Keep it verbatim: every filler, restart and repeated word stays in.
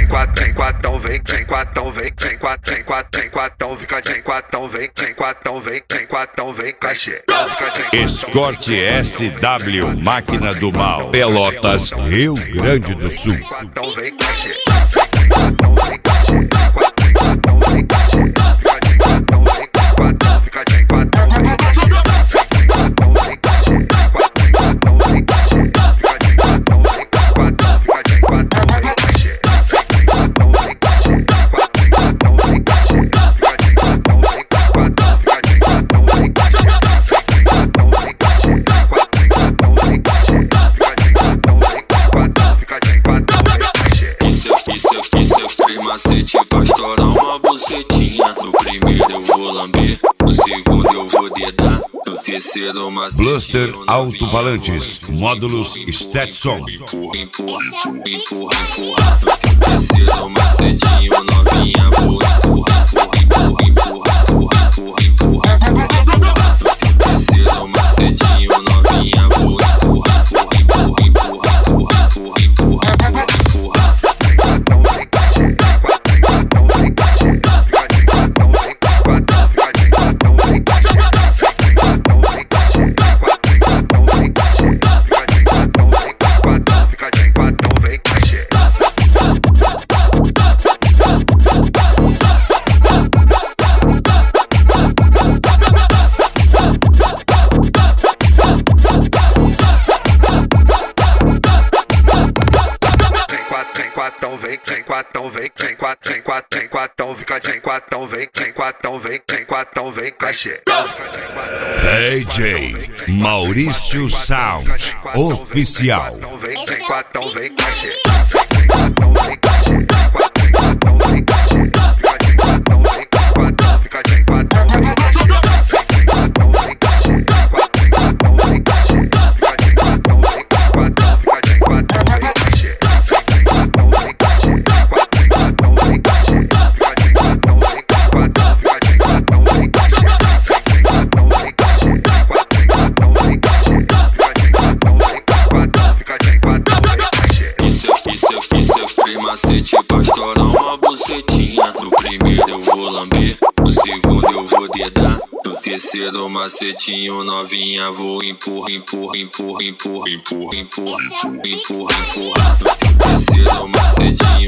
quatro, tem quatro, vem, tem quatro, vem, tem quatro, tem quatro, tem quatro, fica tem quatro, vem, tem quatro, vem, tem quatro, vem, cachê. Escorte S W, máquina do mal. Pelotas, Rio Grande do Sul. Vem, cachê. Macete pra estourar uma bucetinha. No primeiro eu vou lamber, no segundo eu vou dedar, no terceiro macete. Bluster Alto-Falantes, módulos Stetson. Empurra, empurra, empurra, empurra. No terceiro macetinho novinha vou empurra, empurra, empurra, empurra, empurra, empurra, empurra. No terceiro macetinho novinha vou empurra, empurra, empurra, empurra, empurra, empurra, empurra, empurra. Vem, tem quatro, vem, tem quatro, tem quatro, tem quatro, fica tem quatro, vem, tem quatro, vem, tem quatro, vem, cachê. D J Maurício Sound Oficial. Vem, tem quatro, vem, cachê. Macete pra estourar uma bucetinha. No primeiro eu vou lamber, no segundo eu vou dedar, no terceiro macetinho novinha vou empurra, empurra, empurra, empurra, empurra, empurra, empurra, empurra. No terceiro macetinho